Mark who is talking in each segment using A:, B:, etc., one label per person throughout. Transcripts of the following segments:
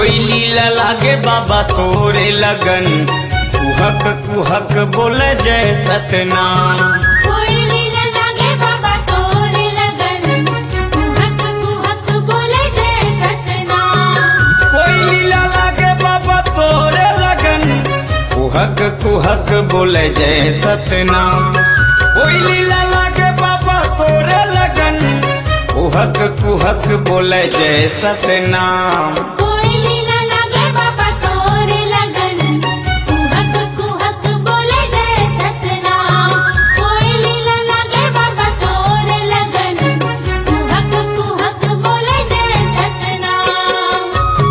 A: कोई लीला लागे बाबा तोरे लगन, कुहक कुहक बोले जय सतनाम।
B: कोई लीला लागे बाबा तोरे लगन, कुहक कुहक बोले जय सतनाम।
A: कोई लीला लागे बाबा तोरे लगन, कुहक कुहक बोले जय सतनाम। कोई लीला लागे बाबा तोरे लगन, कुहक कुहक बोले जय सतनाम।
B: कोई लीला लागे बाबा तोरे लगन, कुहक कुहक बोले जय सतनाम। कोई लीला लागे बाबा तोरे लगन, कुहक कुहक बोले जय सतनाम।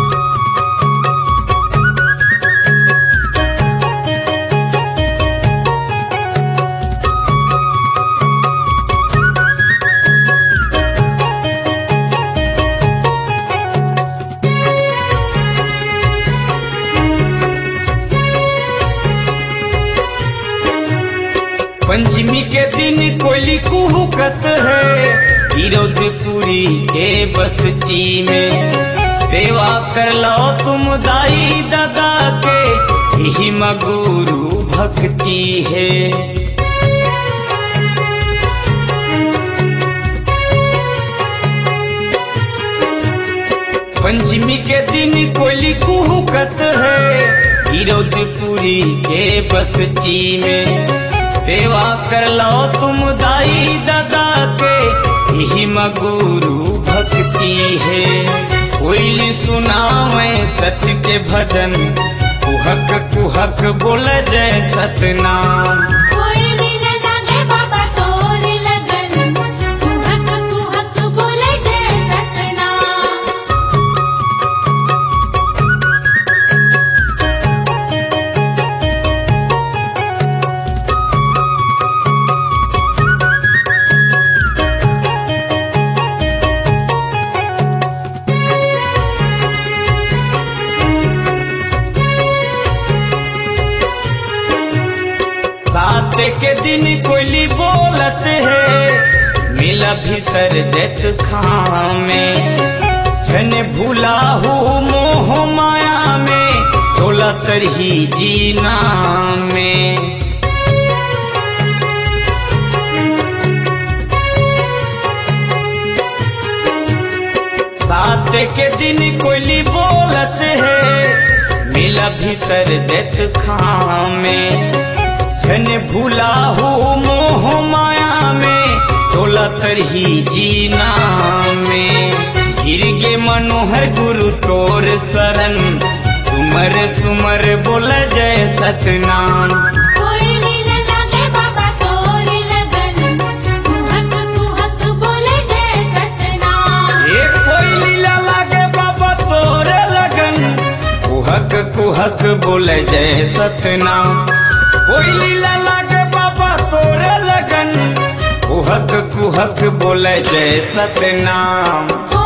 A: पंचमी के दिन कोयली कुहुकत है, विरोधपुरी के बस्ती में। सेवा कर लो तुम दाई दादा के, यही मगुरु भक्ति है। पंचमी के दिन कोयली कुहुकत है, विरोधपुरी के बस्ती में। सेवा कर लो तुम दाई दादा के, यही मगुरु भक्ति है। कोयली सुनावे सत्य के भजन, कुहक कुहक बोले जय सतनाम।
B: कोई लीला लागे बाबा तोरे लगन, कुहक कुहक बोले जय सतनाम।
A: सात के दिन कोयली बोलत है, मिला भीतर जत खामे। जन भूला हूँ मोह माया में, तोला तरही जीना में। सात के दिन कोयली बोलत है, मिला भीतर जत खामे। जन भूला हूँ मोह माया में, तोला तरही जीना में। गिरगे मनोहर गुरु तोर शरण, सुमर सुमर बोल जय सतनाम।
B: कोई लीला लागे बाबा तोरे लगन, कुहक कुहक बोले जय सतनाम।
A: ये कोई लीला लागे बाबा तोरे लगन, कुहक कुहक बोले जय सतनाम। कोई लीला लागे बाबा तोरे लगन, कुहक कुहक बोले जय सतनाम।